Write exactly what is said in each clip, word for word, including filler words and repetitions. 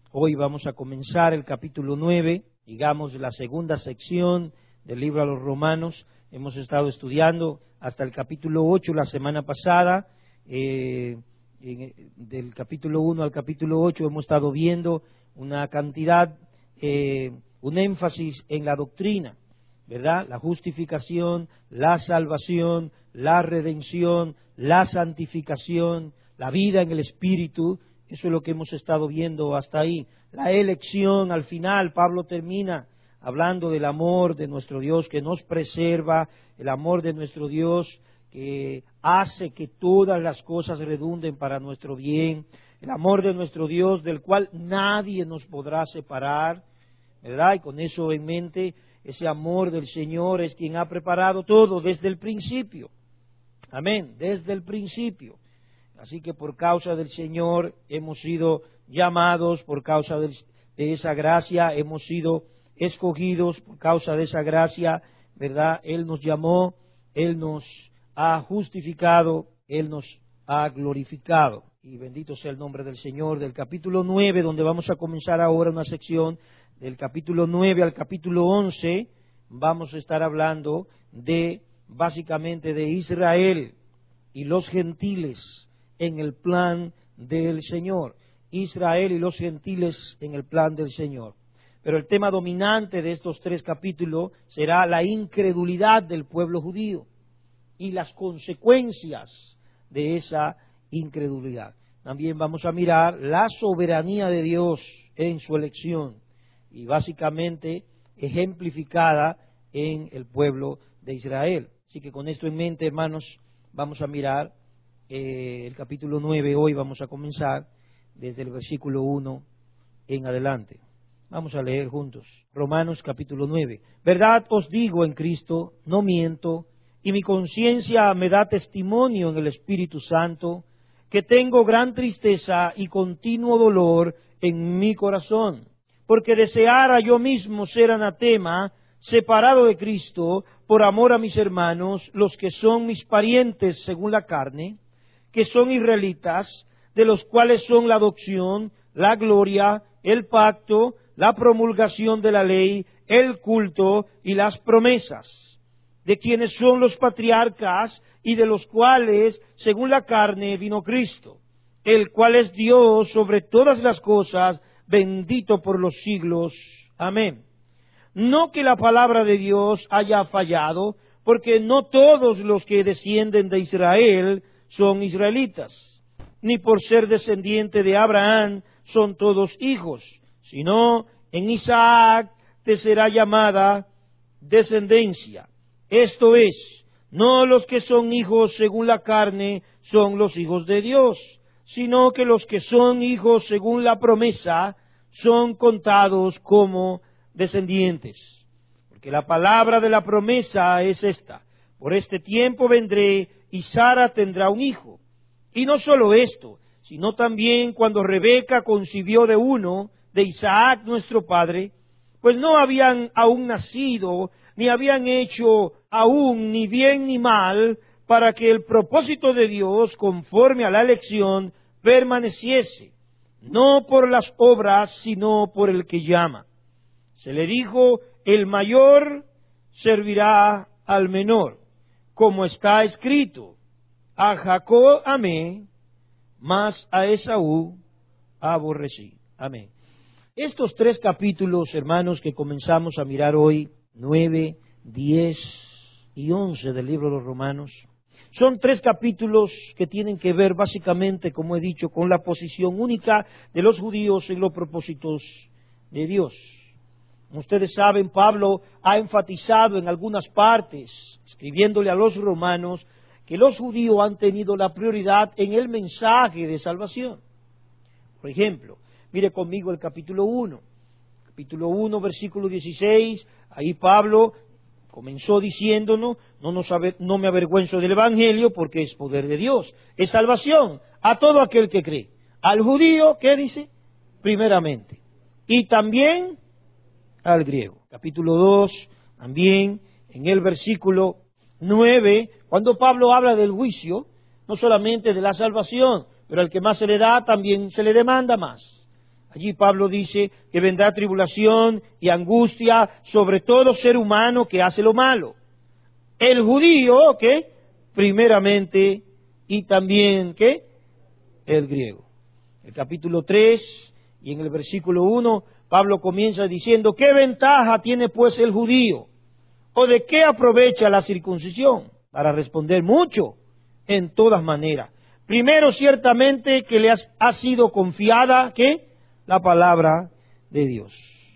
Hoy vamos a comenzar el capítulo nueve, digamos la segunda sección del libro a los Romanos. Hemos estado estudiando hasta el capítulo ocho la semana pasada. Eh, en, del capítulo uno al capítulo ocho hemos estado viendo una cantidad, eh, un énfasis en la doctrina, ¿verdad? La justificación, la salvación, la redención, la santificación, la vida en el Espíritu. Eso es lo que hemos estado viendo hasta ahí. La elección, al final, Pablo termina hablando del amor de nuestro Dios que nos preserva, el amor de nuestro Dios que hace que todas las cosas redunden para nuestro bien, el amor de nuestro Dios del cual nadie nos podrá separar, ¿verdad? Y con eso en mente, ese amor del Señor es quien ha preparado todo desde el principio. Amén, desde el principio. Así que por causa del Señor hemos sido llamados, por causa de, de esa gracia hemos sido escogidos, por causa de esa gracia, ¿verdad? Él nos llamó, Él nos ha justificado, Él nos ha glorificado. Y bendito sea el nombre del Señor. Del capítulo nueve, donde vamos a comenzar ahora una sección, del capítulo nueve al capítulo once, vamos a estar hablando de, básicamente, de Israel y los gentiles en el plan del Señor. Israel y los gentiles en el plan del Señor. Pero el tema dominante de estos tres capítulos será la incredulidad del pueblo judío y las consecuencias de esa incredulidad. También vamos a mirar la soberanía de Dios en su elección y básicamente ejemplificada en el pueblo de Israel. Así que con esto en mente, hermanos, vamos a mirar eh, el capítulo nueve. Hoy vamos a comenzar desde el versículo uno en adelante. Vamos a leer juntos. Romanos capítulo nueve. Verdad os digo en Cristo, no miento, y mi conciencia me da testimonio en el Espíritu Santo, que tengo gran tristeza y continuo dolor en mi corazón, porque deseara yo mismo ser anatema, separado de Cristo, por amor a mis hermanos, los que son mis parientes según la carne, que son israelitas, de los cuales son la adopción, la gloria, el pacto, la promulgación de la ley, el culto y las promesas, de quienes son los patriarcas y de los cuales, según la carne, vino Cristo, el cual es Dios sobre todas las cosas, bendito por los siglos. Amén. No que la palabra de Dios haya fallado, porque no todos los que descienden de Israel son israelitas, ni por ser descendiente de Abraham son todos hijos, sino en Isaac te será llamada descendencia. Esto es, no los que son hijos según la carne son los hijos de Dios, sino que los que son hijos según la promesa son contados como descendientes. Porque la palabra de la promesa es esta: por este tiempo vendré y Sara tendrá un hijo. Y no solo esto, sino también cuando Rebeca concibió de uno, de Isaac nuestro padre, pues no habían aún nacido, ni habían hecho aún ni bien ni mal, para que el propósito de Dios, conforme a la elección, permaneciese, no por las obras, sino por el que llama. Se le dijo, el mayor servirá al menor, como está escrito, a Jacob amé, mas a Esaú aborrecí. Amén. Estos tres capítulos, hermanos, que comenzamos a mirar hoy, nueve, diez y once del libro de los Romanos, son tres capítulos que tienen que ver básicamente, como he dicho, con la posición única de los judíos en los propósitos de Dios. Como ustedes saben, Pablo ha enfatizado en algunas partes, escribiéndole a los romanos, que los judíos han tenido la prioridad en el mensaje de salvación. Por ejemplo, mire conmigo el capítulo uno. Capítulo uno, versículo dieciséis, ahí Pablo comenzó diciéndonos, no, nos aver, no me avergüenzo del Evangelio porque es poder de Dios, es salvación a todo aquel que cree. Al judío, ¿qué dice? Primeramente. Y también al griego. Capítulo dos, también en el versículo nueve, cuando Pablo habla del juicio, no solamente de la salvación, pero al que más se le da también se le demanda más. Allí Pablo dice que vendrá tribulación y angustia sobre todo ser humano que hace lo malo. El judío, ¿qué? Primeramente, y también, ¿qué? El griego. El capítulo tres y en el versículo uno, Pablo comienza diciendo, ¿qué ventaja tiene pues el judío? ¿O de qué aprovecha la circuncisión? Para responder mucho, en todas maneras. Primero, ciertamente, que le ha sido confiada, ¿qué? La palabra de Dios.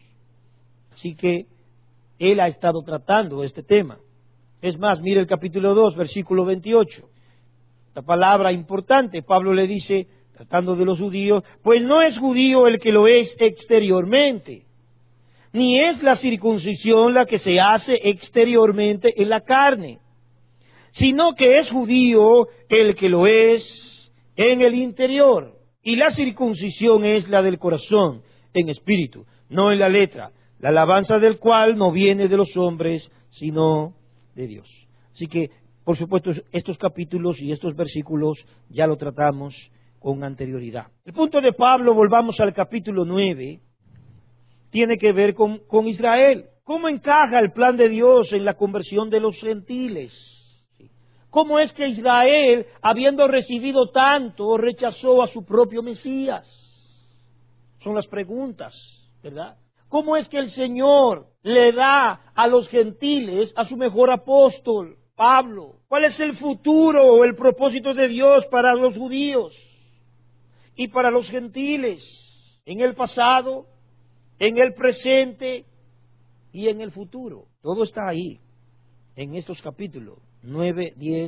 Así que él ha estado tratando este tema. Es más, mire el capítulo dos, versículo veintiocho. La palabra importante, Pablo le dice, tratando de los judíos, pues no es judío el que lo es exteriormente, ni es la circuncisión la que se hace exteriormente en la carne, sino que es judío el que lo es en el interior. Y la circuncisión es la del corazón, en espíritu, no en la letra, la alabanza del cual no viene de los hombres, sino de Dios. Así que, por supuesto, estos capítulos y estos versículos ya lo tratamos con anterioridad. El punto de Pablo, volvamos al capítulo nueve, tiene que ver con, con Israel. ¿Cómo encaja el plan de Dios en la conversión de los gentiles? ¿Cómo es que Israel, habiendo recibido tanto, rechazó a su propio Mesías? Son las preguntas, ¿verdad? ¿Cómo es que el Señor le da a los gentiles a su mejor apóstol, Pablo? ¿Cuál es el futuro o el propósito de Dios para los judíos y para los gentiles? En el pasado, en el presente y en el futuro. Todo está ahí, en estos capítulos nueve, diez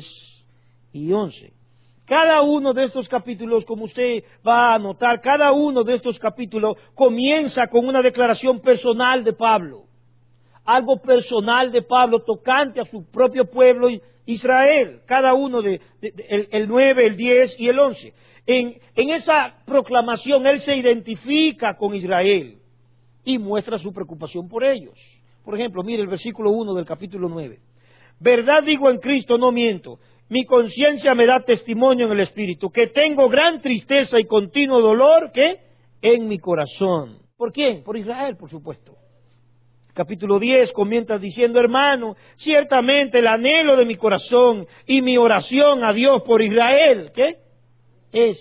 y once. Cada uno de estos capítulos, como usted va a notar, cada uno de estos capítulos comienza con una declaración personal de Pablo. Algo personal de Pablo tocante a su propio pueblo Israel. Cada uno de, de, de el, el nueve, el diez y el once. En, en esa proclamación él se identifica con Israel y muestra su preocupación por ellos. Por ejemplo, mire el versículo uno del capítulo nueve. Verdad digo en Cristo, no miento. Mi conciencia me da testimonio en el Espíritu, que tengo gran tristeza y continuo dolor, ¿qué? En mi corazón. ¿Por quién? Por Israel, por supuesto. Capítulo diez comienza diciendo, hermano, ciertamente el anhelo de mi corazón y mi oración a Dios por Israel, ¿qué? Es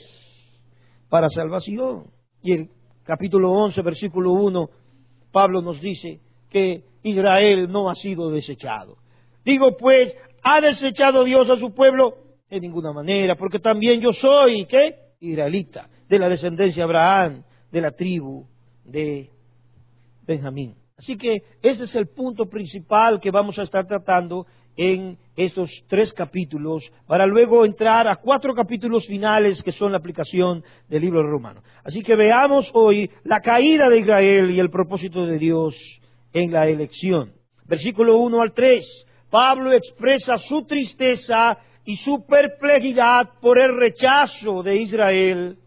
para salvación. Y el capítulo once, versículo uno, Pablo nos dice que Israel no ha sido desechado. Digo pues, ¿ha desechado Dios a su pueblo? De ninguna manera, porque también yo soy, ¿qué? Israelita, de la descendencia de Abraham, de la tribu de Benjamín. Así que ese es el punto principal que vamos a estar tratando en estos tres capítulos, para luego entrar a cuatro capítulos finales que son la aplicación del libro romano. Así que veamos hoy la caída de Israel y el propósito de Dios en la elección. Versículo uno al tres. Pablo expresa su tristeza y su perplejidad por el rechazo de Israel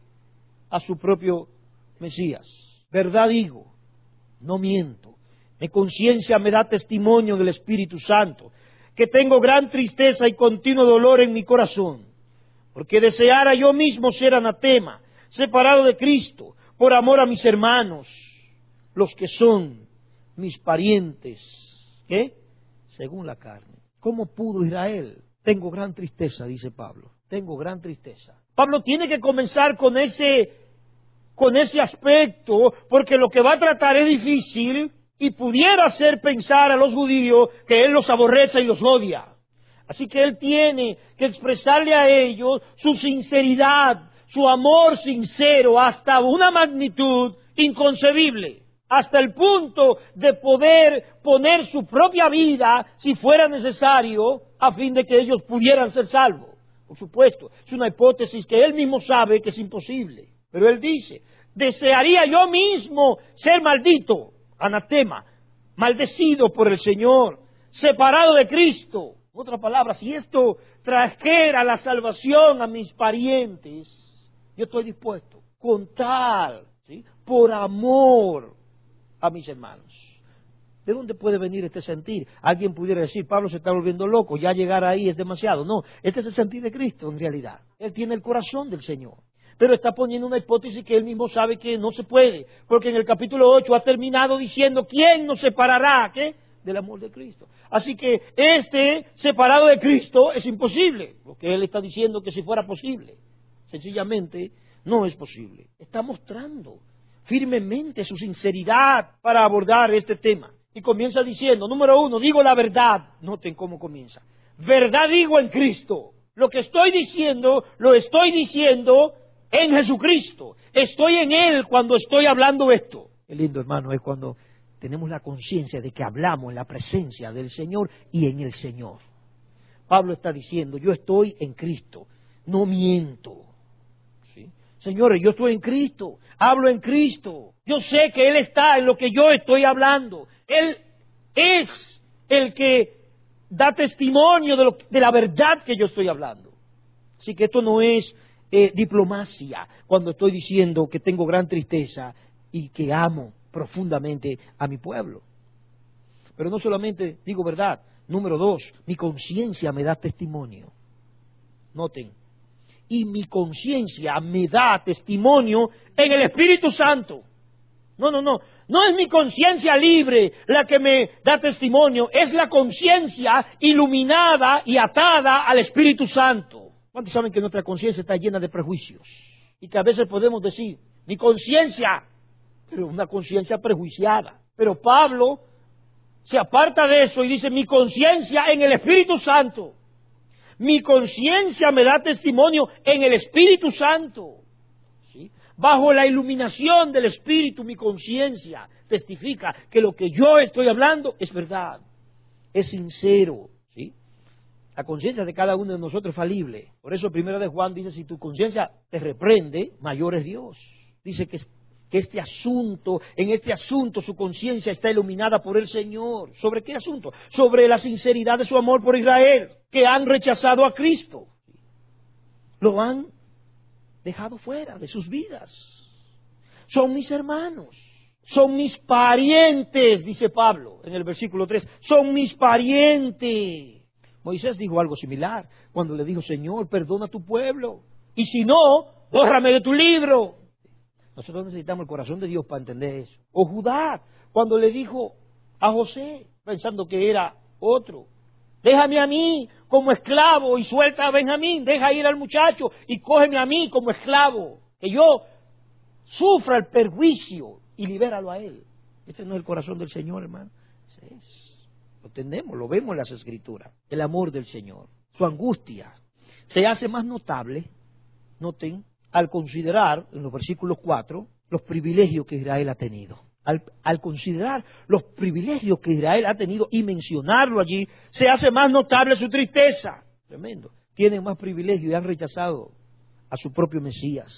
a su propio Mesías. Verdad digo, no miento. Mi conciencia me da testimonio del Espíritu Santo, que tengo gran tristeza y continuo dolor en mi corazón, porque deseara yo mismo ser anatema, separado de Cristo, por amor a mis hermanos, los que son mis parientes, ¿qué? Según la carne. ¿Cómo pudo Israel? Tengo gran tristeza, dice Pablo. Tengo gran tristeza. Pablo tiene que comenzar con ese, con ese aspecto, porque lo que va a tratar es difícil y pudiera hacer pensar a los judíos que él los aborrece y los odia. Así que él tiene que expresarle a ellos su sinceridad, su amor sincero hasta una magnitud inconcebible, hasta el punto de poder poner su propia vida, si fuera necesario, a fin de que ellos pudieran ser salvos. Por supuesto, es una hipótesis que él mismo sabe que es imposible. Pero él dice, desearía yo mismo ser maldito, anatema, maldecido por el Señor, separado de Cristo. En otras palabras, si esto trajera la salvación a mis parientes, yo estoy dispuesto, con tal, ¿sí?, por amor a mis hermanos. ¿De dónde puede venir este sentir? Alguien pudiera decir, Pablo se está volviendo loco, ya llegar ahí es demasiado. No, este es el sentir de Cristo en realidad. Él tiene el corazón del Señor. pero está poniendo una hipótesis que él mismo sabe que no se puede, porque en el capítulo ocho ha terminado diciendo, ¿quién nos separará ¿qué? del amor de Cristo? Así que este separado de Cristo es imposible, porque él está diciendo que si fuera posible, sencillamente no es posible. Está mostrando firmemente su sinceridad para abordar este tema. Y comienza diciendo, número uno, digo la verdad. Noten cómo comienza. Verdad digo en Cristo. Lo que estoy diciendo, lo estoy diciendo en Jesucristo. Estoy en Él cuando estoy hablando esto. Qué lindo, hermano, es cuando tenemos la conciencia de que hablamos en la presencia del Señor y en el Señor. Pablo está diciendo, yo estoy en Cristo, no miento. ¿Sí? Señores, yo estoy en Cristo, hablo en Cristo. Yo sé que Él está en lo que yo estoy hablando. Él es el que da testimonio de, lo, de la verdad que yo estoy hablando. Así que esto no es eh, diplomacia cuando estoy diciendo que tengo gran tristeza y que amo profundamente a mi pueblo. Pero no solamente digo verdad. Número dos, mi conciencia me da testimonio. Noten. Y mi conciencia me da testimonio en el Espíritu Santo. No, no, no. No es mi conciencia libre la que me da testimonio. Es la conciencia iluminada y atada al Espíritu Santo. ¿Cuántos saben que nuestra conciencia está llena de prejuicios? Y que a veces podemos decir, mi conciencia, pero una conciencia prejuiciada. Pero Pablo se aparta de eso y dice, mi conciencia en el Espíritu Santo. Mi conciencia me da testimonio en el Espíritu Santo. ¿Sí? Bajo la iluminación del Espíritu, mi conciencia testifica que lo que yo estoy hablando es verdad, es sincero. ¿Sí? La conciencia de cada uno de nosotros es falible. Por eso primero de Juan dice, si tu conciencia te reprende, mayor es Dios. Dice que, que este asunto, en este asunto su conciencia está iluminada por el Señor. ¿Sobre qué asunto? Sobre la sinceridad de su amor por Israel, que han rechazado a Cristo. Lo han dejado fuera de sus vidas. Son mis hermanos, son mis parientes, dice Pablo en el versículo tres, son mis parientes. Moisés dijo algo similar cuando le dijo, Señor, perdona a tu pueblo, y si no, bórrame de tu libro. Nosotros necesitamos el corazón de Dios para entender eso. O Judá, cuando le dijo a José, pensando que era otro, déjame a mí como esclavo y suelta a Benjamín, deja ir al muchacho y cógeme a mí como esclavo, que yo sufra el perjuicio y libéralo a él. Este no es el corazón del Señor, hermano. Ese es. Lo entendemos, lo vemos en las Escrituras. El amor del Señor, su angustia, se hace más notable, noten, al considerar, en los versículos cuatro, los privilegios que Israel ha tenido. Al, al considerar los privilegios que Israel ha tenido y mencionarlo allí, se hace más notable su tristeza. Tremendo. Tienen más privilegios y han rechazado a su propio Mesías.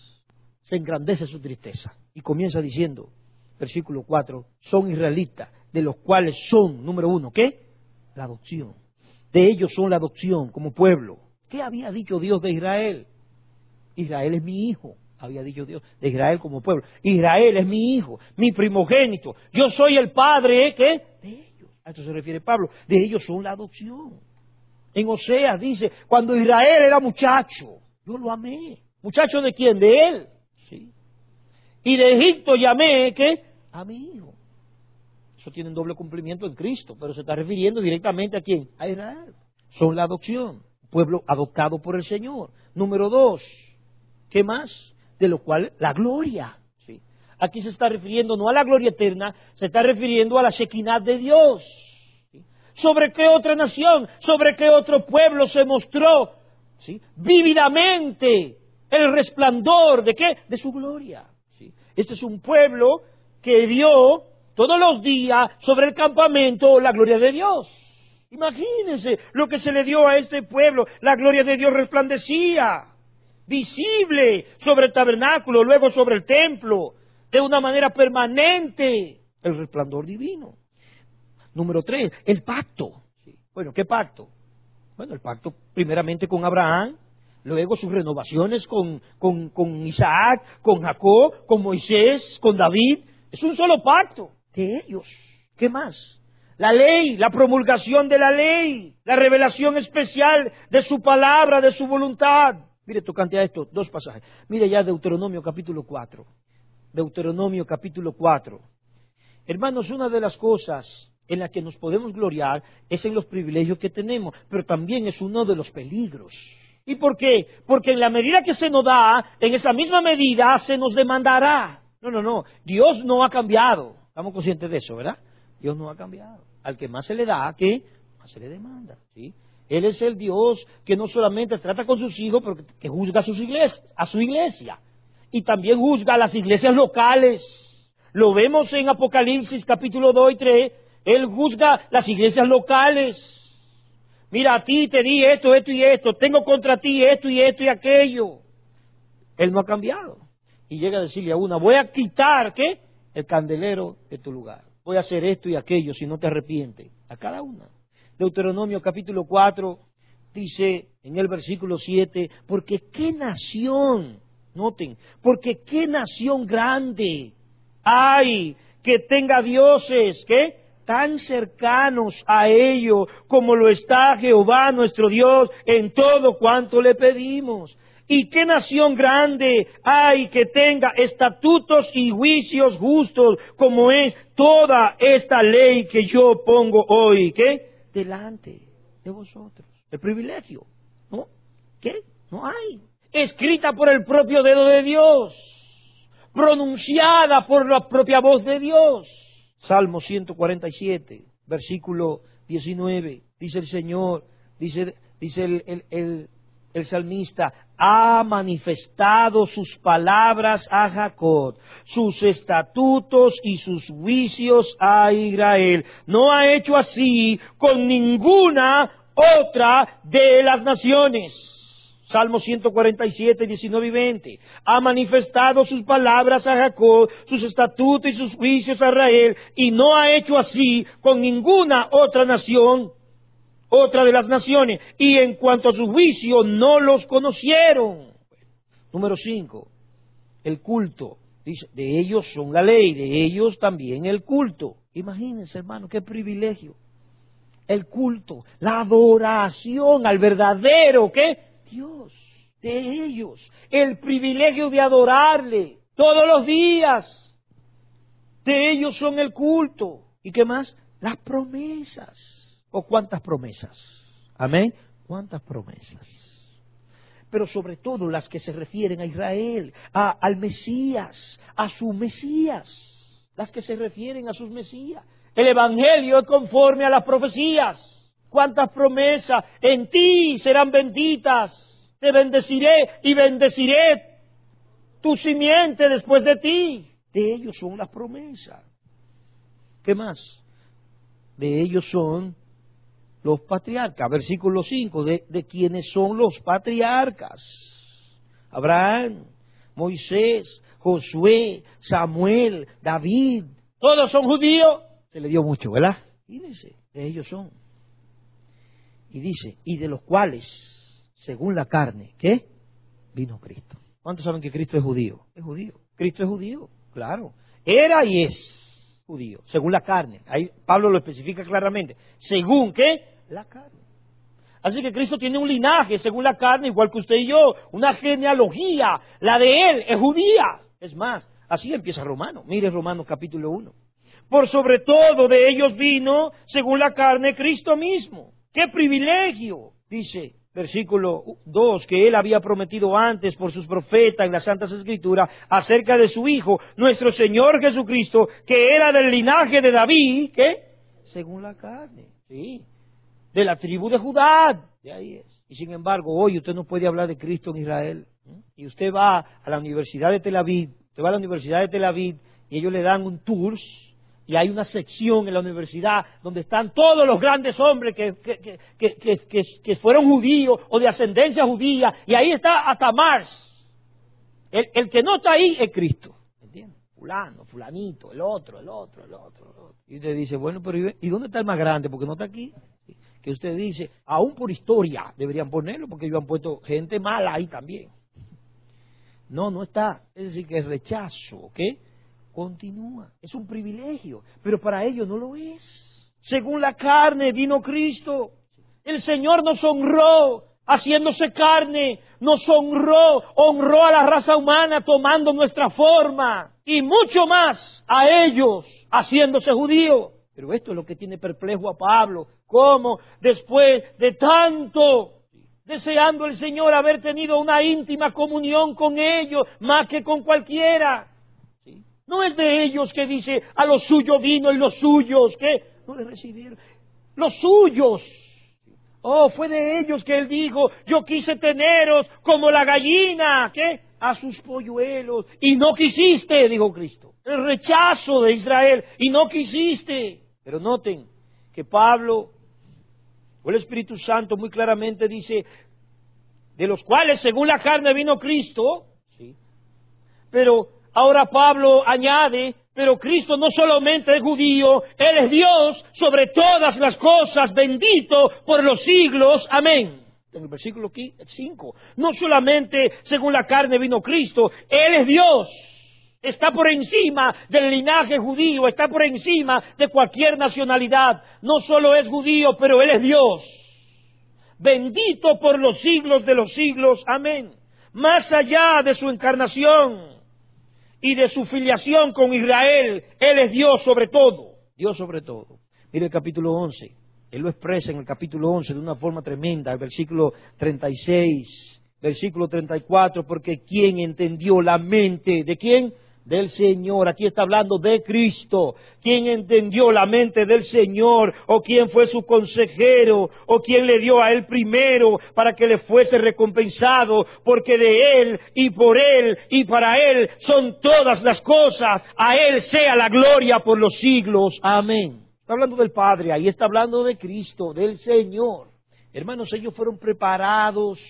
Se engrandece su tristeza. Y comienza diciendo, versículo cuatro, son israelitas, de los cuales son, número uno, ¿qué? La adopción. De ellos son la adopción como pueblo. ¿Qué había dicho Dios de Israel? Israel es mi hijo, había dicho Dios, de Israel como pueblo. Israel es mi hijo, mi primogénito. Yo soy el padre, ¿qué? De ellos. A esto se refiere Pablo. De ellos son la adopción. En Oseas dice, cuando Israel era muchacho, yo lo amé. ¿Muchacho de quién? De él. Sí. Y de Egipto llamé, ¿qué? A mi hijo. Eso tiene un doble cumplimiento en Cristo, pero se está refiriendo directamente a quién? A Israel. Son la adopción. Pueblo adoptado por el Señor. Número dos. ¿Qué más? De lo cual la gloria. ¿Sí? Aquí se está refiriendo no a la gloria eterna, se está refiriendo a la Shekinah de Dios. ¿Sí? ¿Sobre qué otra nación, sobre qué otro pueblo se mostró, ¿sí?, vívidamente el resplandor de qué? De su gloria. ¿Sí? Este es un pueblo que vio todos los días sobre el campamento la gloria de Dios. Imagínense lo que se le dio a este pueblo. La gloria de Dios resplandecía, visible sobre el tabernáculo, luego sobre el templo, de una manera permanente, el resplandor divino. Número tres, el pacto. Sí. Bueno, ¿qué pacto? Bueno, el pacto primeramente con Abraham, luego sus renovaciones con, con, con Isaac, con Jacob, con Moisés, con David. Es un solo pacto de ellos. ¿Qué más? La ley, la promulgación de la ley, la revelación especial de su palabra, de su voluntad. Mire, tocante a esto, dos pasajes. Mire ya Deuteronomio capítulo cuatro. Deuteronomio capítulo cuatro. Hermanos, una de las cosas en las que nos podemos gloriar es en los privilegios que tenemos, pero también es uno de los peligros. ¿Y por qué? Porque en la medida que se nos da, en esa misma medida se nos demandará. No, no, no. Dios no ha cambiado. Estamos conscientes de eso, ¿verdad? Dios no ha cambiado. Al que más se le da, ¿qué? Más se le demanda, ¿sí? Él es el Dios que no solamente trata con sus hijos, pero que juzga a, sus iglesias, a su iglesia. Y también juzga a las iglesias locales. Lo vemos en Apocalipsis capítulo dos y tres. Él juzga las iglesias locales. Mira, a ti te di esto, esto y esto. Tengo contra ti esto y esto y aquello. Él no ha cambiado. Y llega a decirle a una, voy a quitar, ¿qué? El candelero de tu lugar. Voy a hacer esto y aquello si no te arrepientes. A cada una. Deuteronomio capítulo cuatro dice en el versículo siete, porque qué nación, noten, porque qué nación grande hay que tenga dioses, ¿qué? Tan cercanos a ello como lo está Jehová nuestro Dios en todo cuanto le pedimos. ¿Y qué nación grande hay que tenga estatutos y juicios justos como es toda esta ley que yo pongo hoy, ¿qué? Delante de vosotros. El privilegio, ¿no? ¿Qué? No hay. Escrita por el propio dedo de Dios, pronunciada por la propia voz de Dios. Salmo ciento cuarenta y siete, versículo diecinueve, dice el Señor, dice, dice el, el, el, el salmista, ha manifestado sus palabras a Jacob, sus estatutos y sus juicios a Israel. No ha hecho así con ninguna otra de las naciones. Salmo ciento cuarenta y siete, diecinueve y veinte. Ha manifestado sus palabras a Jacob, sus estatutos y sus juicios a Israel, y no ha hecho así con ninguna otra nación, otra de las naciones. Y en cuanto a su juicio, no los conocieron. Número cinco, el culto. Dice, de ellos son la ley, de ellos también el culto. Imagínense, hermano, qué privilegio. El culto, la adoración al verdadero, ¿qué? Dios, de ellos, el privilegio de adorarle todos los días, de ellos son el culto. ¿Y qué más? Las promesas. ¿O cuántas promesas? Amén. ¿Cuántas promesas? Pero sobre todo las que se refieren a Israel, a, al Mesías, a su Mesías, las que se refieren a sus Mesías. El Evangelio es conforme a las profecías. ¿Cuántas promesas? En ti serán benditas. Te bendeciré y bendeciré tu simiente después de ti. De ellos son las promesas. ¿Qué más? De ellos son los patriarcas. Versículo cinco, de, de quienes son los patriarcas. Abraham, Moisés, Josué, Samuel, David. Todos son judíos. Se le dio mucho, ¿verdad? Fíjense, de ellos son. Y dice, y de los cuales, según la carne, ¿qué? Vino Cristo. ¿Cuántos saben que Cristo es judío? Es judío. Cristo es judío, claro. Era y es judío, según la carne. Ahí Pablo lo especifica claramente. ¿Según qué? La carne. Así que Cristo tiene un linaje según la carne, igual que usted y yo. Una genealogía. La de él es judía. Es más, así empieza Romanos. Mire Romanos capítulo uno. Por sobre todo de ellos vino, según la carne, Cristo mismo. ¡Qué privilegio! Dice, versículo dos, que él había prometido antes por sus profetas en las Santas Escrituras acerca de su Hijo, nuestro Señor Jesucristo, que era del linaje de David, ¿qué? Según la carne, sí, de la tribu de Judá, de ahí es. Y sin embargo, hoy usted no puede hablar de Cristo en Israel. Y usted va a la Universidad de Tel Aviv, usted va a la Universidad de Tel Aviv y ellos le dan un tour. Y hay una sección en la universidad donde están todos los grandes hombres que, que, que, que, que, que, que fueron judíos o de ascendencia judía. Y ahí está hasta Marx. El, el que no está ahí es Cristo. ¿Entiendes? Fulano, fulanito, el otro, el otro, el otro, el otro. Y usted dice, bueno, pero ¿y dónde está el más grande? Porque no está aquí. Que usted dice, aún por historia deberían ponerlo porque ellos han puesto gente mala ahí también. No, no está. Es decir, que el rechazo, ¿ok? Continúa, es un privilegio, pero para ellos no lo es. Según la carne vino Cristo. El Señor nos honró haciéndose carne, nos honró, honró a la raza humana tomando nuestra forma, y mucho más a ellos, haciéndose judíos. Pero esto es lo que tiene perplejo a Pablo, cómo después de tanto, deseando el Señor haber tenido una íntima comunión con ellos, más que con cualquiera. ¿Sí? No es de ellos que dice, a los suyos vino y los suyos, ¿qué? No le recibieron. Los suyos. Oh, fue de ellos que él dijo, yo quise teneros como la gallina, ¿qué? A sus polluelos. Y no quisiste, dijo Cristo. El rechazo de Israel, y no quisiste. Pero noten que Pablo, o el Espíritu Santo muy claramente dice, de los cuales según la carne vino Cristo, ¿sí? Pero ahora Pablo añade, pero Cristo no solamente es judío, Él es Dios sobre todas las cosas, bendito por los siglos, amén. En el versículo cinco, no solamente según la carne vino Cristo, Él es Dios. Está por encima del linaje judío, está por encima de cualquier nacionalidad. No solo es judío, pero Él es Dios. Bendito por los siglos de los siglos, amén. Más allá de su encarnación y de su filiación con Israel, Él es Dios sobre todo. Dios sobre todo. Mire el capítulo once. Él lo expresa en el capítulo once de una forma tremenda, el versículo treinta y seis, versículo treinta y cuatro, porque ¿quién entendió la mente de quién? Del Señor. Aquí está hablando de Cristo. ¿Quién entendió la mente del Señor? ¿O quién fue su consejero? ¿O quién le dio a Él primero para que le fuese recompensado? Porque de Él y por Él y para Él son todas las cosas. A Él sea la gloria por los siglos. Amén. Está hablando del Padre, ahí está hablando de Cristo, del Señor. Hermanos, ellos fueron preparados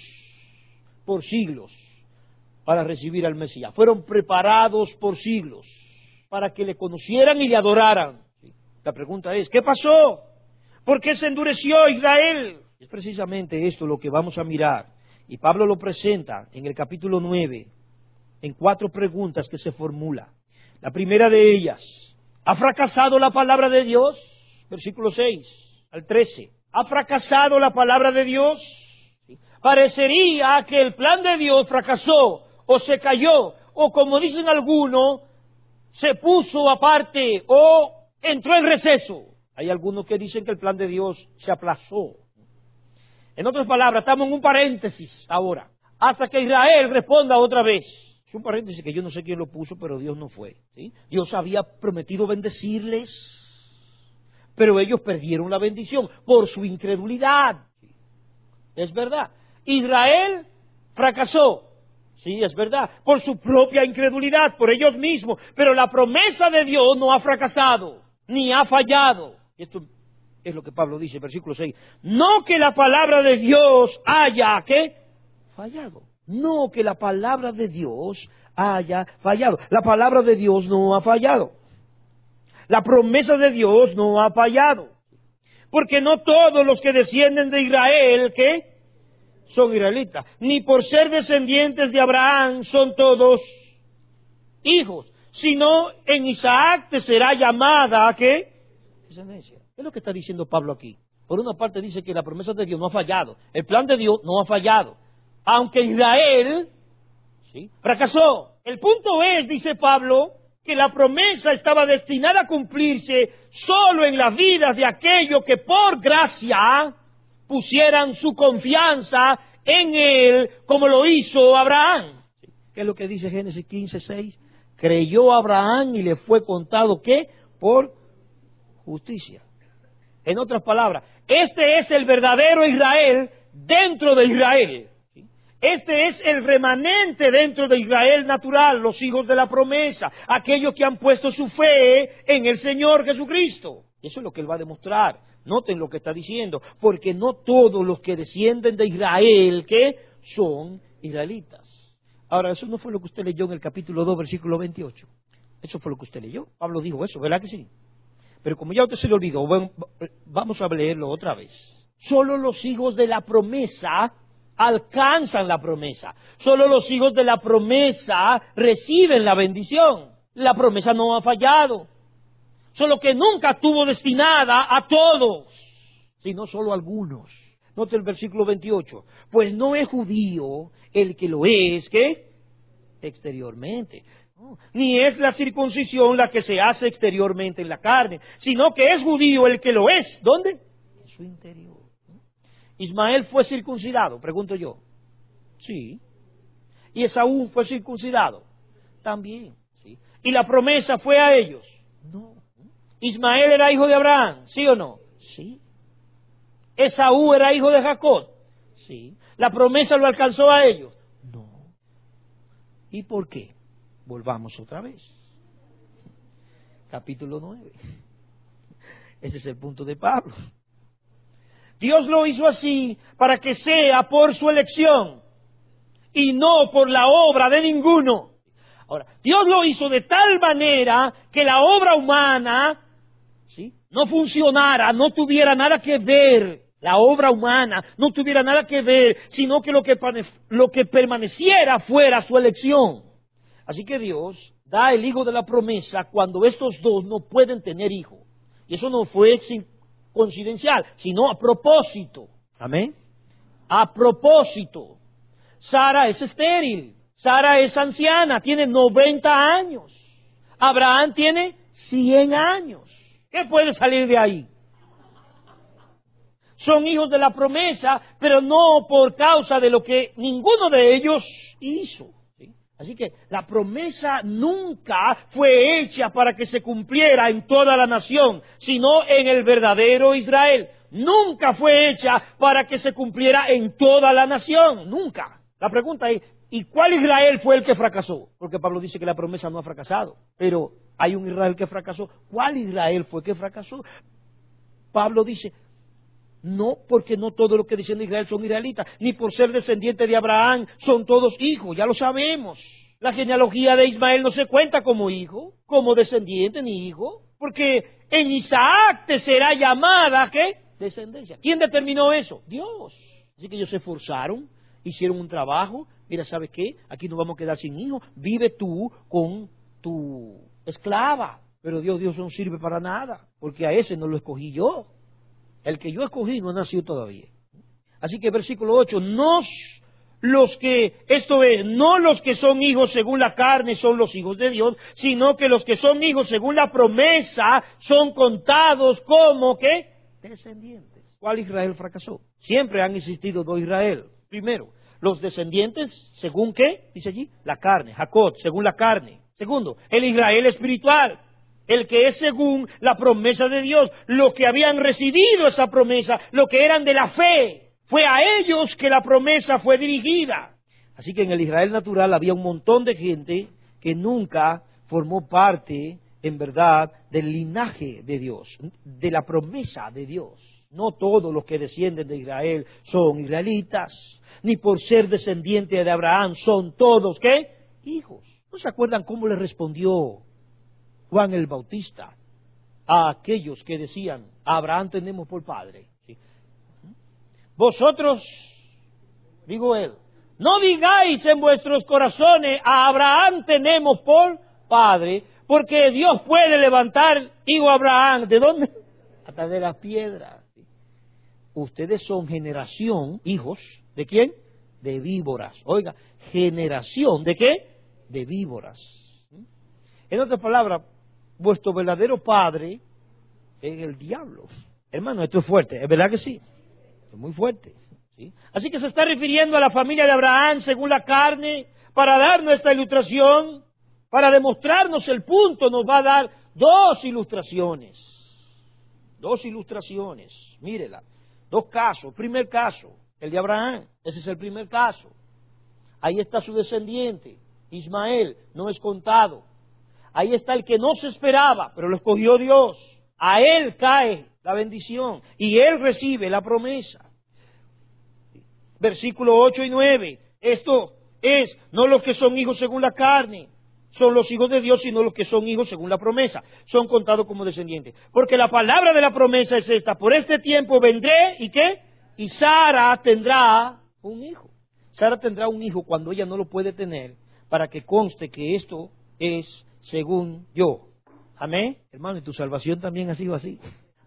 por siglos para recibir al Mesías. Fueron preparados por siglos para que le conocieran y le adoraran. La pregunta es, ¿qué pasó? ¿Por qué se endureció Israel? Es precisamente esto lo que vamos a mirar. Y Pablo lo presenta en el capítulo nueve, en cuatro preguntas que se formula. La primera de ellas, ¿ha fracasado la palabra de Dios? Versículo seis al trece. ¿Ha fracasado la palabra de Dios? Parecería que el plan de Dios fracasó, o se cayó, o como dicen algunos, se puso aparte, o entró en receso. Hay algunos que dicen que el plan de Dios se aplazó. En otras palabras, estamos en un paréntesis ahora, hasta que Israel responda otra vez. Es un paréntesis que yo no sé quién lo puso, pero Dios no fue, ¿sí? Dios había prometido bendecirles, pero ellos perdieron la bendición por su incredulidad. Es verdad. Israel fracasó. Sí, es verdad, por su propia incredulidad, por ellos mismos, pero la promesa de Dios no ha fracasado, ni ha fallado. Esto es lo que Pablo dice, versículo seis. No que la palabra de Dios haya, ¿qué? Fallado. No que la palabra de Dios haya fallado. La palabra de Dios no ha fallado. La promesa de Dios no ha fallado. Porque no todos los que descienden de Israel, ¿qué? Son israelitas, ni por ser descendientes de Abraham son todos hijos, sino en Isaac te será llamada, ¿qué? Descendencia. ¿Qué es lo que está diciendo Pablo aquí? Por una parte dice que la promesa de Dios no ha fallado, el plan de Dios no ha fallado, aunque Israel, ¿sí?, fracasó. El punto es, dice Pablo, que la promesa estaba destinada a cumplirse solo en las vidas de aquellos que por gracia pusieran su confianza en Él, como lo hizo Abraham. ¿Qué es lo que dice Génesis quince, seis? Creyó Abraham y le fue contado, ¿qué? Por justicia. En otras palabras, este es el verdadero Israel dentro de Israel. Este es el remanente dentro de Israel natural, los hijos de la promesa, aquellos que han puesto su fe en el Señor Jesucristo. Eso es lo que Él va a demostrar. Noten lo que está diciendo, porque no todos los que descienden de Israel, ¿qué? Son israelitas. Ahora, eso no fue lo que usted leyó en el capítulo dos, versículo veintiocho. Eso fue lo que usted leyó. Pablo dijo eso, ¿verdad que sí? Pero como ya usted se le olvidó, bueno, vamos a leerlo otra vez. Solo los hijos de la promesa alcanzan la promesa. Solo los hijos de la promesa reciben la bendición. La promesa no ha fallado. Solo que nunca estuvo destinada a todos, sino solo a algunos. Note el versículo veintiocho. Pues no es judío el que lo es, ¿qué? Exteriormente. No, ni es la circuncisión la que se hace exteriormente en la carne, sino que es judío el que lo es. ¿Dónde? En su interior. Ismael fue circuncidado, pregunto yo. Sí. ¿Y Esaú fue circuncidado? También. ¿Sí? ¿Y la promesa fue a ellos? No. ¿Ismael era hijo de Abraham? ¿Sí o no? Sí. ¿Esaú era hijo de Jacob? Sí. ¿La promesa lo alcanzó a ellos? No. ¿Y por qué? Volvamos otra vez. Capítulo nueve. Ese es el punto de Pablo. Dios lo hizo así para que sea por su elección y no por la obra de ninguno. Ahora, Dios lo hizo de tal manera que la obra humana, ¿sí?, no funcionara, no tuviera nada que ver, la obra humana no tuviera nada que ver, sino que lo que, lo que permaneciera fuera su elección. Así que Dios da el hijo de la promesa cuando estos dos no pueden tener hijo. Y eso no fue sin coincidencial, sino a propósito. Amén. A propósito. Sara es estéril. Sara es anciana, tiene noventa años. Abraham tiene cien años. ¿Qué puede salir de ahí? Son hijos de la promesa, pero no por causa de lo que ninguno de ellos hizo. ¿Sí? Así que la promesa nunca fue hecha para que se cumpliera en toda la nación, sino en el verdadero Israel. Nunca fue hecha para que se cumpliera en toda la nación. Nunca. La pregunta es, ¿y cuál Israel fue el que fracasó? Porque Pablo dice que la promesa no ha fracasado, pero hay un Israel que fracasó. ¿Cuál Israel fue que fracasó? Pablo dice, no, porque no todos los que dicen de Israel son israelitas, ni por ser descendientes de Abraham son todos hijos, ya lo sabemos. La genealogía de Ismael no se cuenta como hijo, como descendiente ni hijo, porque en Isaac te será llamada, ¿qué? Descendencia. ¿Quién determinó eso? Dios. Así que ellos se esforzaron, hicieron un trabajo. Mira, ¿sabes qué? Aquí nos vamos a quedar sin hijos. Vive tú con tu esclava. Pero Dios, Dios no sirve para nada, porque a ese no lo escogí yo. El que yo escogí no ha nacido todavía. Así que versículo ocho, no los que, esto es, no los que son hijos según la carne son los hijos de Dios, sino que los que son hijos según la promesa son contados como, ¿qué? Descendientes. ¿Cuál Israel fracasó? Siempre han existido dos Israel. Primero, los descendientes, ¿según qué? Dice allí, la carne. Jacob, según la carne. Segundo, el Israel espiritual, el que es según la promesa de Dios, los que habían recibido esa promesa, los que eran de la fe. Fue a ellos que la promesa fue dirigida. Así que en el Israel natural había un montón de gente que nunca formó parte, en verdad, del linaje de Dios, de la promesa de Dios. No todos los que descienden de Israel son israelitas, ni por ser descendientes de Abraham son todos, ¿qué? Hijos. ¿No se acuerdan cómo le respondió Juan el Bautista a aquellos que decían, a Abraham tenemos por padre? ¿Sí? Vosotros, digo él, no digáis en vuestros corazones, a Abraham tenemos por padre, porque Dios puede levantar hijo Abraham. ¿De dónde? Hasta de las piedras. ¿Sí? Ustedes son generación, hijos, ¿de quién? De víboras. Oiga, generación, ¿de qué? De víboras. ¿Sí? En otras palabras, vuestro verdadero padre es el diablo. Hermano, esto es fuerte, ¿es verdad que sí? Es muy fuerte. ¿Sí? Así que se está refiriendo a la familia de Abraham según la carne, para darnos esta ilustración, para demostrarnos el punto, nos va a dar dos ilustraciones. Dos ilustraciones, mírela. Dos casos. Primer caso, el de Abraham. Ese es el primer caso. Ahí está su descendiente, Ismael, no es contado. Ahí está el que no se esperaba, pero lo escogió Dios. A él cae la bendición y él recibe la promesa. Versículo ocho y nueve. Esto es, no los que son hijos según la carne, son los hijos de Dios, sino los que son hijos según la promesa. Son contados como descendientes. Porque la palabra de la promesa es esta: por este tiempo vendré, ¿y qué? Y Sara tendrá un hijo. Sara tendrá un hijo cuando ella no lo puede tener, para que conste que esto es según yo. Amén. Hermano, y tu salvación también ha sido así.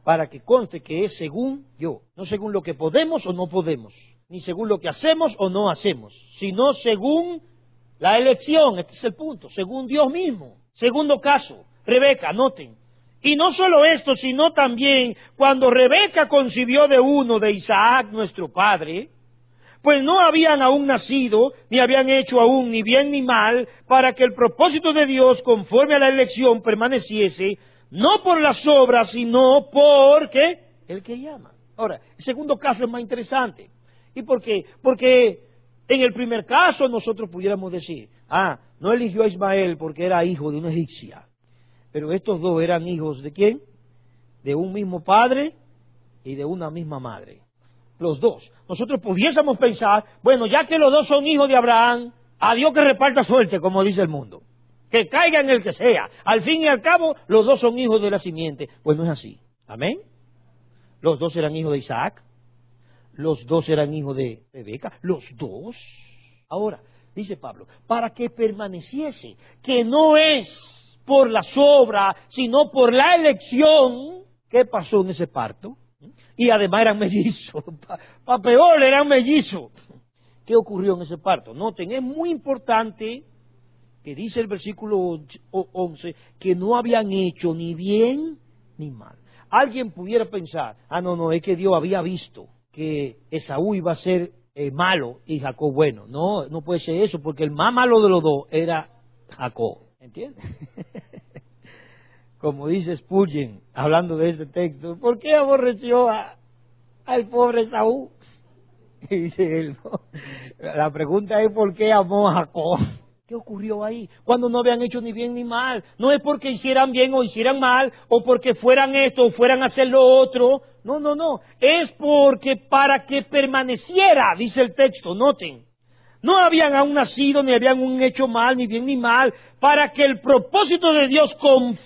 para que conste que es según yo, no según lo que podemos o no podemos, ni según lo que hacemos o no hacemos, sino según la elección. Este es el punto, según Dios mismo. Segundo caso, Rebeca, noten. Y no solo esto, sino también cuando Rebeca concibió de uno, de Isaac, nuestro padre, pues no habían aún nacido, ni habían hecho aún ni bien ni mal, para que el propósito de Dios, conforme a la elección, permaneciese, no por las obras, sino por, ¿qué? El que llama. Ahora, el segundo caso es más interesante. ¿Y por qué? Porque en el primer caso nosotros pudiéramos decir, ah, no eligió a Ismael porque era hijo de una egipcia. Pero estos dos eran hijos ¿de quién? De un mismo padre y de una misma madre. Los dos. Nosotros pudiésemos pensar, bueno, ya que los dos son hijos de Abraham, a Dios que reparta suerte, como dice el mundo. Que caiga en el que sea. Al fin y al cabo, los dos son hijos de la simiente. Pues no es así. Amén. Los dos eran hijos de Isaac. Los dos eran hijos de Rebeca. Los dos. Ahora, dice Pablo, para que permaneciese, que no es por las obras, sino por la elección. ¿Qué pasó en ese parto? Y además eran mellizos. Para pa peor, eran mellizos. ¿Qué ocurrió en ese parto? Noten, es muy importante que dice el versículo once, que no habían hecho ni bien ni mal. Alguien pudiera pensar, ah, no, no, es que Dios había visto que Esaú iba a ser eh, malo y Jacob bueno. No, no puede ser eso, porque el más malo de los dos era Jacob. ¿Entiendes? Como dice Spurgeon, hablando de este texto, ¿por qué aborreció a, al pobre Esaú? Y dice él, no, la pregunta es ¿por qué amó a Jacob? ¿Qué ocurrió ahí? Cuando no habían hecho ni bien ni mal. No es porque hicieran bien o hicieran mal, o porque fueran esto o fueran a hacer lo otro. No, no, no. Es porque para que permaneciera, dice el texto, noten. No habían aún nacido, ni habían aún hecho mal, ni bien ni mal, para que el propósito de Dios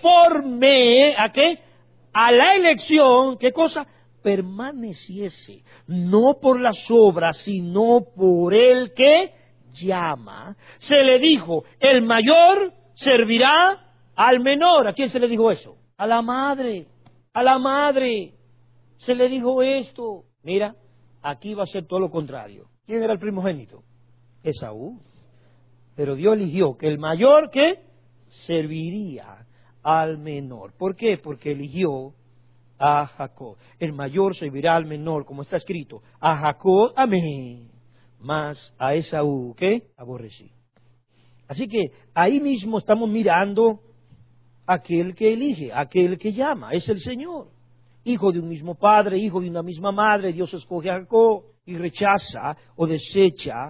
conforme, ¿a qué? A la elección, ¿qué cosa? Permaneciese. No por las obras, sino por el que llama. Se le dijo, el mayor servirá al menor. ¿A quién se le dijo eso? A la madre. A la madre. Se le dijo esto. Mira, aquí va a ser todo lo contrario. ¿Quién era el primogénito? Esaú. Pero Dios eligió que el mayor, ¿qué? Serviría al menor. ¿Por qué? Porque eligió a Jacob. El mayor servirá al menor, como está escrito. A Jacob, amén. Más a Esaú, ¿qué? Aborrecí. Así que ahí mismo estamos mirando aquel que elige, aquel que llama, es el Señor. Hijo de un mismo padre, hijo de una misma madre, Dios escoge a Jacob y rechaza o desecha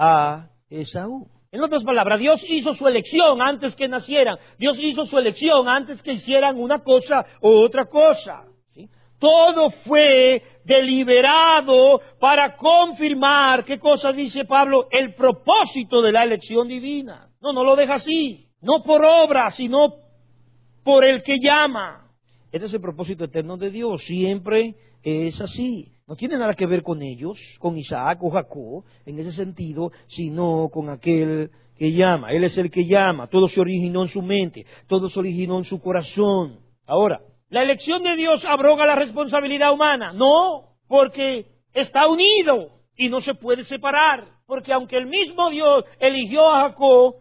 a Esaú. En otras palabras, Dios hizo su elección antes que nacieran. Dios hizo su elección antes que hicieran una cosa u otra cosa. ¿Sí? Todo fue deliberado para confirmar, ¿qué cosa dice Pablo? El propósito de la elección divina. No, no lo deja así. No por obra, sino por el que llama. Este es el propósito eterno de Dios. Siempre es así. No tiene nada que ver con ellos, con Isaac o Jacob, en ese sentido, sino con aquel que llama. Él es el que llama. Todo se originó en su mente, todo se originó en su corazón. Ahora, ¿la elección de Dios abroga la responsabilidad humana? No, porque está unido y no se puede separar. Porque aunque el mismo Dios eligió a Jacob,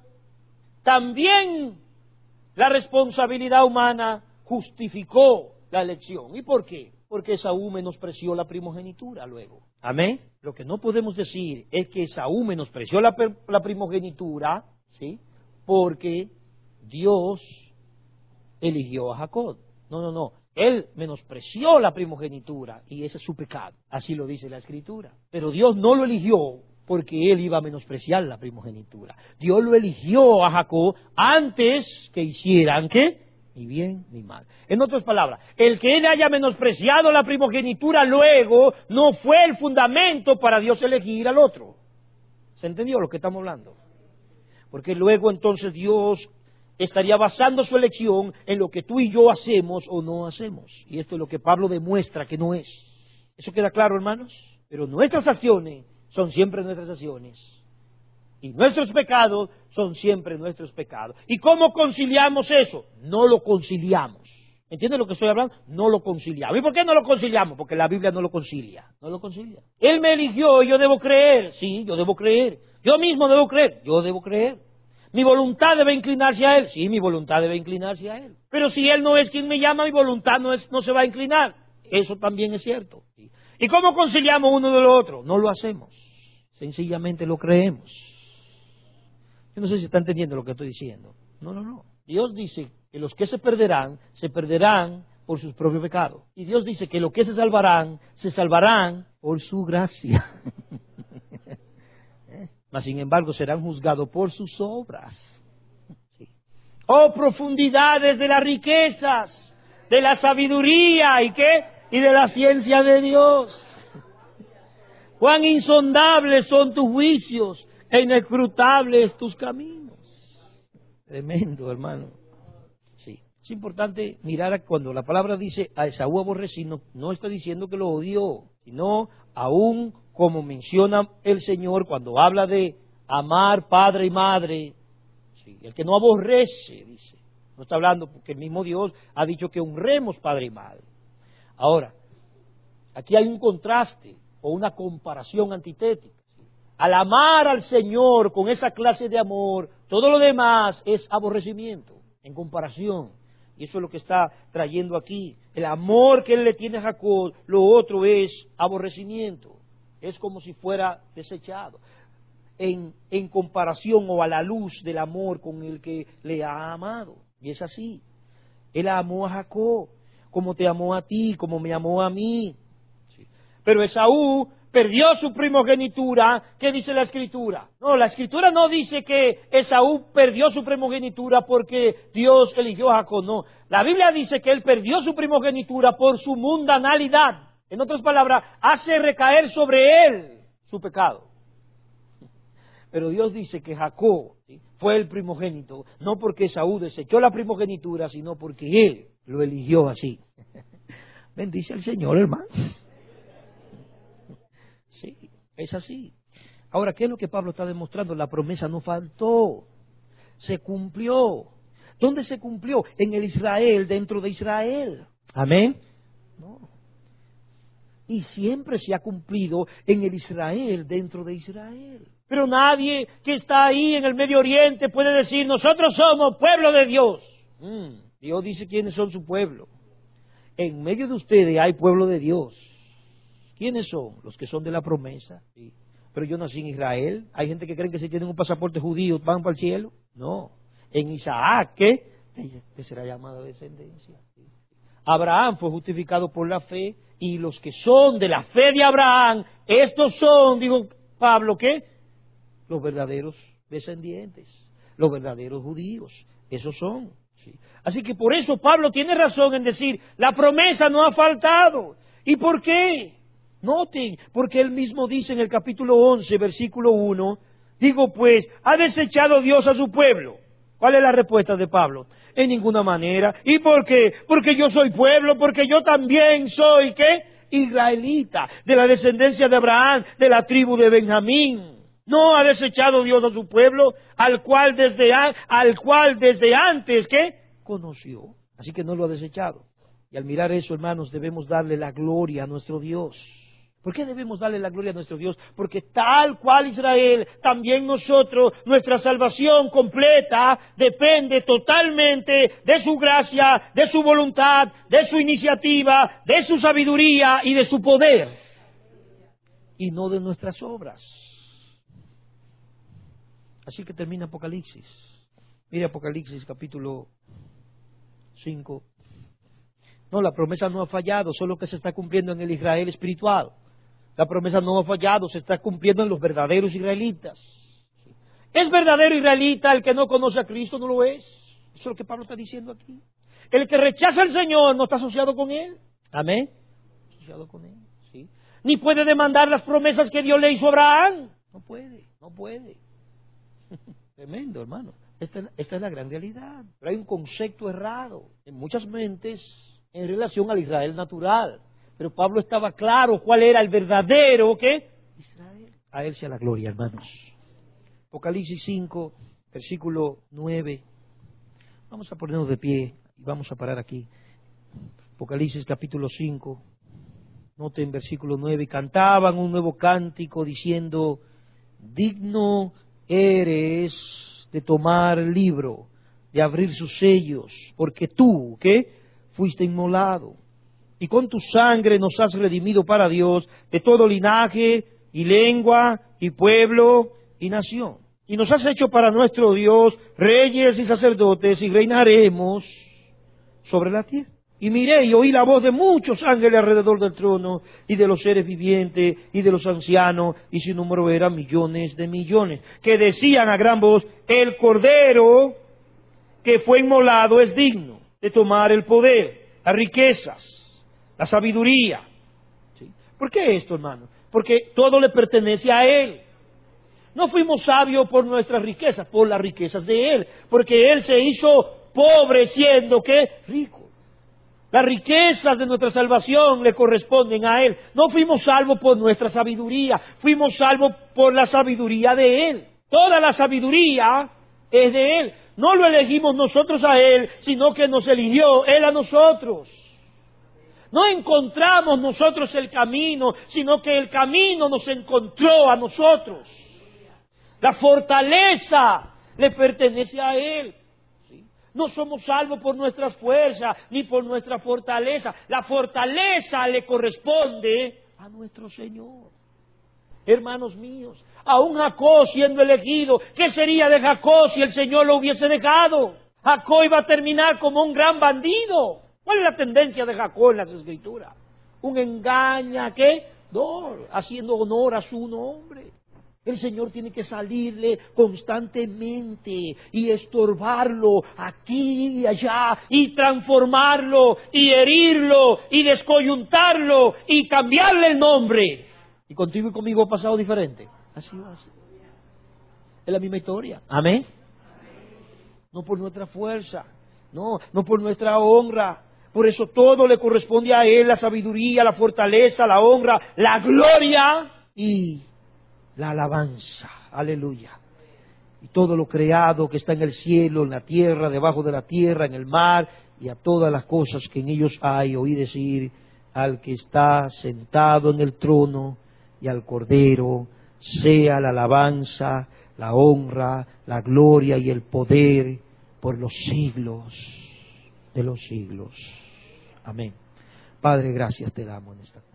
también la responsabilidad humana justificó la elección. ¿Y por qué? Porque Esaú menospreció la primogenitura luego. Amén. Lo que no podemos decir es que Esaú menospreció la, la primogenitura, ¿sí? Porque Dios eligió a Jacob. No, no, no. Él menospreció la primogenitura y ese es su pecado. Así lo dice la Escritura. Pero Dios no lo eligió porque él iba a menospreciar la primogenitura. Dios lo eligió a Jacob antes que hicieran, ¿qué? Ni bien ni mal. En otras palabras, el que él haya menospreciado la primogenitura luego no fue el fundamento para Dios elegir al otro. ¿Se entendió lo que estamos hablando? Porque luego entonces Dios estaría basando su elección en lo que tú y yo hacemos o no hacemos. Y esto es lo que Pablo demuestra que no es. ¿Eso queda claro, hermanos? Pero nuestras acciones son siempre nuestras acciones. Y nuestros pecados son siempre nuestros pecados. ¿Y cómo conciliamos eso? No lo conciliamos. ¿Entiende lo que estoy hablando? No lo conciliamos. ¿Y por qué no lo conciliamos? Porque la Biblia no lo concilia. No lo concilia. Él me eligió y yo debo creer. Sí, yo debo creer. Yo mismo debo creer. Yo debo creer. Mi voluntad debe inclinarse a Él. Sí, mi voluntad debe inclinarse a Él. Pero si Él no es quien me llama, mi voluntad no, es, no se va a inclinar. Eso también es cierto. ¿Y cómo conciliamos uno de lo otro? No lo hacemos. Sencillamente lo creemos. Yo no sé si está entendiendo lo que estoy diciendo. No, no, no. Dios dice que los que se perderán, se perderán por sus propios pecados. Y Dios dice que los que se salvarán, se salvarán por su gracia. ¿Eh? Mas sin embargo serán juzgados por sus obras. Sí. Oh, profundidades de las riquezas, de la sabiduría, ¿y qué? Y de la ciencia de Dios. Cuán insondables son tus juicios e inescrutables tus caminos. Tremendo, hermano. Sí. Es importante mirar a cuando la palabra dice a Esaú aborrecí, no, no está diciendo que lo odió, sino aún como menciona el Señor cuando habla de amar padre y madre. Sí. El que no aborrece, dice. No está hablando porque el mismo Dios ha dicho que honremos padre y madre. Ahora, aquí hay un contraste o una comparación antitética. Al amar al Señor con esa clase de amor, todo lo demás es aborrecimiento, en comparación. Y eso es lo que está trayendo aquí. El amor que Él le tiene a Jacob, lo otro es aborrecimiento. Es como si fuera desechado. En, en comparación o a la luz del amor con el que le ha amado. Y es así. Él amó a Jacob, como te amó a ti, como me amó a mí. Sí. Pero Esaú perdió su primogenitura. ¿Qué dice la Escritura? No, la Escritura no dice que Esaú perdió su primogenitura porque Dios eligió a Jacob, no. La Biblia dice que él perdió su primogenitura por su mundanalidad. En otras palabras, hace recaer sobre él su pecado. Pero Dios dice que Jacob, ¿sí?, fue el primogénito, no porque Esaú desechó la primogenitura, sino porque él lo eligió así. Bendice al Señor, hermano. Sí, es así. Ahora, ¿qué es lo que Pablo está demostrando? La promesa no faltó, se cumplió. ¿Dónde se cumplió? En el Israel, dentro de Israel. Amén. No. Y siempre se ha cumplido en el Israel, dentro de Israel. Pero nadie que está ahí en el Medio Oriente puede decir, nosotros somos pueblo de Dios. Mm, Dios dice quiénes son su pueblo. En medio de ustedes hay pueblo de Dios. ¿Quiénes son? Los que son de la promesa. Sí. Pero yo nací en Israel. Hay gente que cree que si tienen un pasaporte judío van para el cielo. No. En Isaac, ¿qué? Que será llamada descendencia. Sí. Abraham fue justificado por la fe y los que son de la fe de Abraham, estos son, digo Pablo, ¿qué? Los verdaderos descendientes, los verdaderos judíos. Esos son. Sí. Así que por eso Pablo tiene razón en decir, la promesa no ha faltado. ¿Y por qué? Noten, porque él mismo dice en el capítulo once, versículo uno, digo pues, ¿ha desechado Dios a su pueblo? ¿Cuál es la respuesta de Pablo? En ninguna manera. ¿Y por qué? Porque yo soy pueblo, porque yo también soy, ¿qué? Israelita, de la descendencia de Abraham, de la tribu de Benjamín. No ha desechado Dios a su pueblo, al cual desde, al cual desde antes, ¿qué? Conoció. Así que no lo ha desechado. Y al mirar eso, hermanos, debemos darle la gloria a nuestro Dios. ¿Por qué debemos darle la gloria a nuestro Dios? Porque tal cual Israel, también nosotros, nuestra salvación completa depende totalmente de su gracia, de su voluntad, de su iniciativa, de su sabiduría y de su poder. Y no de nuestras obras. Así que termina Apocalipsis. Mire Apocalipsis capítulo cinco. No, la promesa no ha fallado, solo que se está cumpliendo en el Israel espiritual. La promesa no ha fallado, se está cumpliendo en los verdaderos israelitas. ¿Es verdadero israelita el que no conoce a Cristo? No lo es. Eso es lo que Pablo está diciendo aquí. El que rechaza al Señor no está asociado con Él. Amén. Asociado con Él, sí. Ni puede demandar las promesas que Dios le hizo a Abraham. No puede, no puede. Tremendo, hermano. Esta, esta es la gran realidad. Pero hay un concepto errado en muchas mentes en relación al Israel natural. Pero Pablo estaba claro cuál era el verdadero, ¿qué? Israel. A Él sea la gloria, hermanos. Apocalipsis cinco, versículo nueve. Vamos a ponernos de pie y vamos a parar aquí. Apocalipsis capítulo cinco, noten versículo nueve, cantaban un nuevo cántico diciendo, digno eres de tomar el libro, de abrir sus sellos, porque tú, ¿qué? Fuiste inmolado, y con tu sangre nos has redimido para Dios de todo linaje y lengua y pueblo y nación. Y nos has hecho para nuestro Dios reyes y sacerdotes, y reinaremos sobre la tierra. Y miré y oí la voz de muchos ángeles alrededor del trono, y de los seres vivientes, y de los ancianos, y su número era millones de millones, que decían a gran voz, el Cordero que fue inmolado es digno de tomar el poder, las riquezas, la sabiduría. ¿Sí? ¿Por qué esto, hermano? Porque todo le pertenece a Él. No fuimos sabios por nuestras riquezas, por las riquezas de Él, porque Él se hizo pobre siendo que rico. Las riquezas de nuestra salvación le corresponden a Él. No fuimos salvos por nuestra sabiduría, fuimos salvos por la sabiduría de Él. Toda la sabiduría es de Él. No lo elegimos nosotros a Él, sino que nos eligió Él a nosotros. No encontramos nosotros el camino, sino que el camino nos encontró a nosotros. La fortaleza le pertenece a Él. No somos salvos por nuestras fuerzas, ni por nuestra fortaleza. La fortaleza le corresponde a nuestro Señor. Hermanos míos, aún Jacob siendo elegido, ¿qué sería de Jacob si el Señor lo hubiese dejado? Jacob iba a terminar como un gran bandido. ¿Cuál es la tendencia de Jacob en las Escrituras? Un engaña, ¿qué? Dor, haciendo honor a su nombre. El Señor tiene que salirle constantemente y estorbarlo aquí y allá y transformarlo y herirlo y descoyuntarlo y cambiarle el nombre. Y contigo y conmigo ha pasado diferente. Así va a ser. Es la misma historia. Amén. No por nuestra fuerza, no, no por nuestra honra. Por eso todo le corresponde a Él, la sabiduría, la fortaleza, la honra, la gloria y la alabanza, aleluya. Y todo lo creado que está en el cielo, en la tierra, debajo de la tierra, en el mar, y a todas las cosas que en ellos hay, oí decir al que está sentado en el trono y al Cordero, sea la alabanza, la honra, la gloria y el poder por los siglos de los siglos. Amén. Padre, gracias te damos en esta